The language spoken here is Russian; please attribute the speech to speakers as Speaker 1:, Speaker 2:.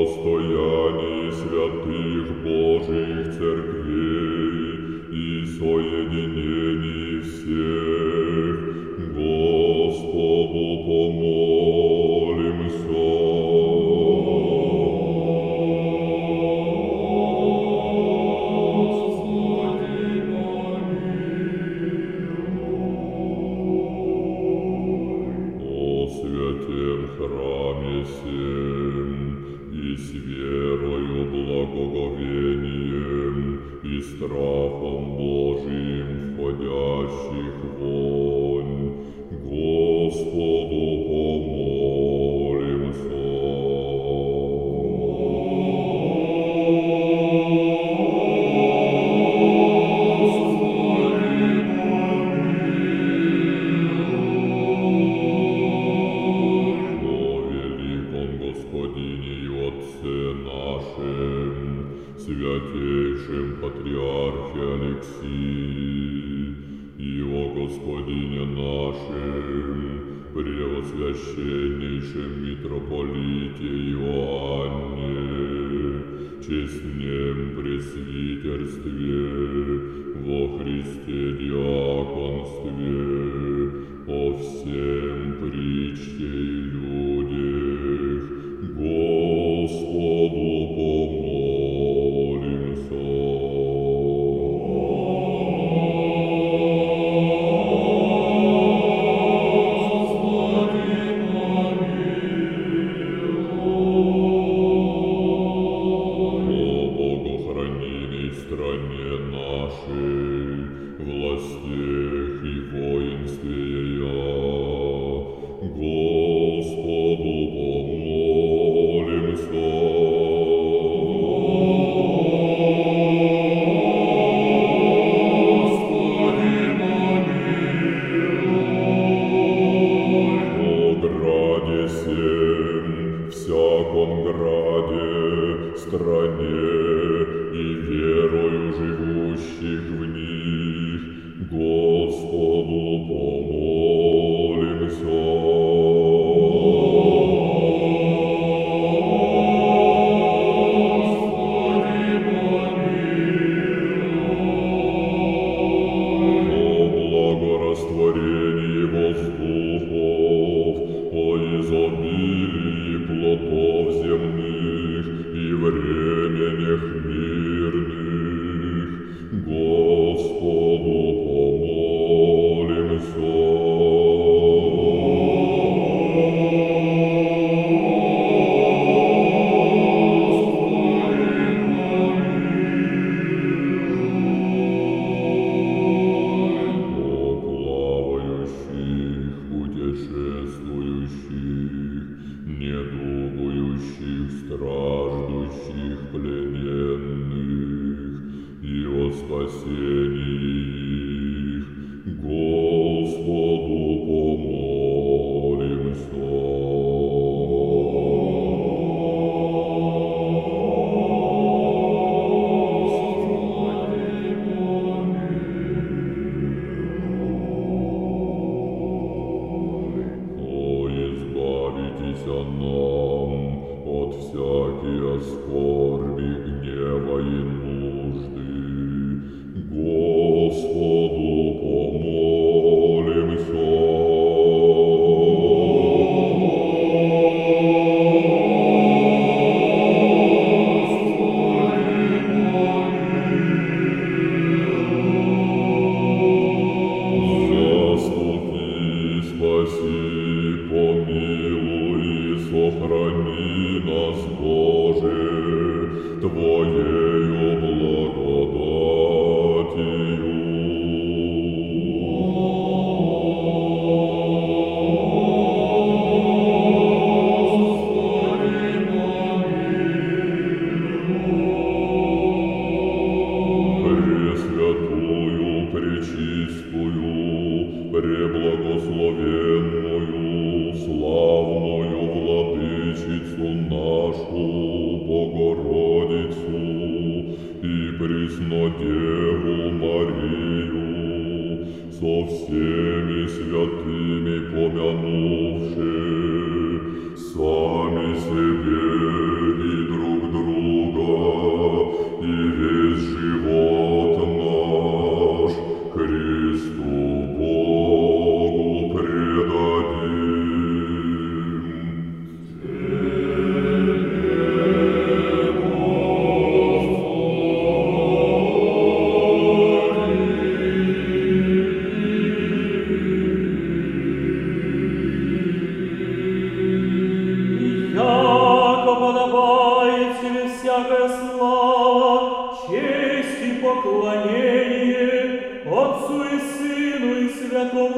Speaker 1: состоянии святых Божьих церквей и соединении всех, Господу помолимся. Храме сем, и с верою, благоговением и страхом Божиим входящих вонь, Господу помолимся. Господине и Отце нашем, святейшем Патриархе Алексии, и о Господине нашем, Преосвященнейшем Митрополите Иоанне, честнем пресвитерстве, во Христе диаконстве, о всем причте и людях, Господу помолимся. Богохранимой стране нашей, властях и воинстве ее, Господу помолимся. Всяком граде, стране и верою живущих в них, Господу помолимся. О благорастворении воздухов, о изобилии плодов земных и временях мирных, Господу помолимся. Путешествующих, недугующих, страждущих, плененных, и о спасении их, Господу помолимся. Нам от всякие скорби, гнева и нужды, Господу помолимся. Заступи, спаси, помилуй, сохрани нас, Боже, Твоею благодатью. Пресвятую, пречистую, преблагословенную, славную Владычицу нашу, Богородицу и Преснодеву Марию, со всеми святыми помянувши, сами себе и друг
Speaker 2: всякая слава, честь и поклонение Отцу и Сыну и Святому